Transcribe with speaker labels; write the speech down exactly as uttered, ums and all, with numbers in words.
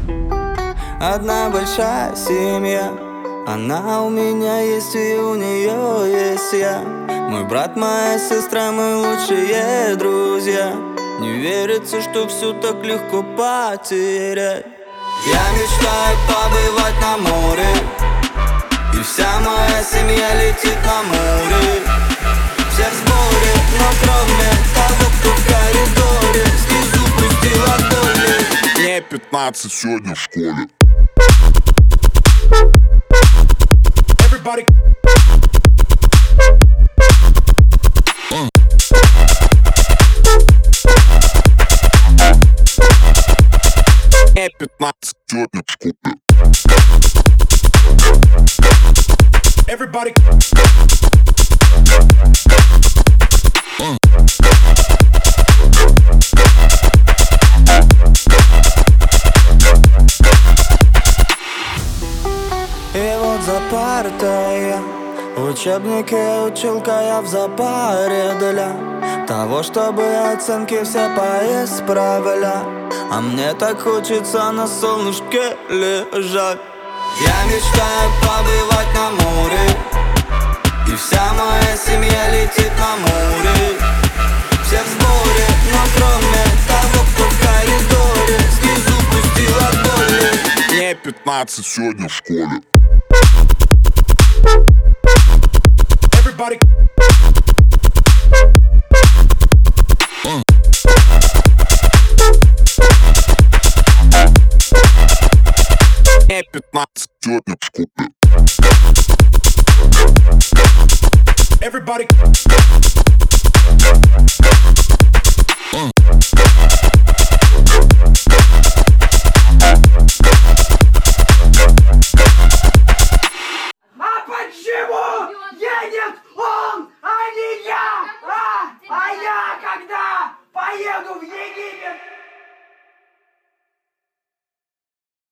Speaker 1: Одна большая семья, она у меня есть и у нее есть я. Мой брат, моя сестра, мы лучшие друзья. Не верится, что все так легко потерять. Я мечтаю побывать на море, и вся моя семья летит на море. Все в сборе, но кроме того, кто в коридоре снизу пустил от боли.
Speaker 2: Мне пятнадцать сегодня в школе. Everybody. Мне пятнадцать сегодня в школе. Everybody.
Speaker 1: И вот за партой я в учебнике училка, я в запаре для того, чтобы оценки все поисправлять. А мне так хочется на солнышке лежать. Я мечтаю побывать на море, и вся моя семья летит на море. Все в сборе, но кроме того, кто в коридоре снизу пустил от боли.
Speaker 2: Мне пятнадцать сегодня в школе. Everybody. Мне пятнадцать сегодня в школе. Everybody.